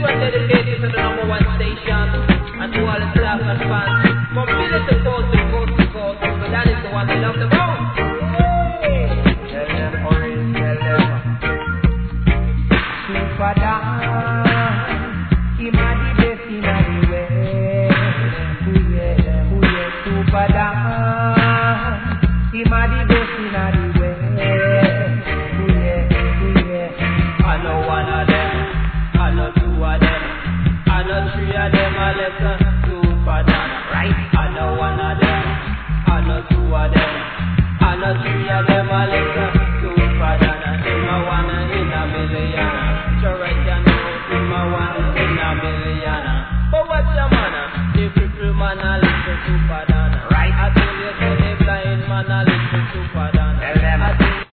one dedicated to the number one station and to all the staff and fans. From village to coast to coast to coast, so that is the one we love the most. Tell them, Orange, tell them. Super dance, him a the best in the West. Ooh yeah, super dance, him a the best in the West. Ooh yeah. I know one of them, I know two of them, I know three of them, I listen super dance. Right? I know one of them, I know two of them, I know three of them, I listen super dance. In my one in a million.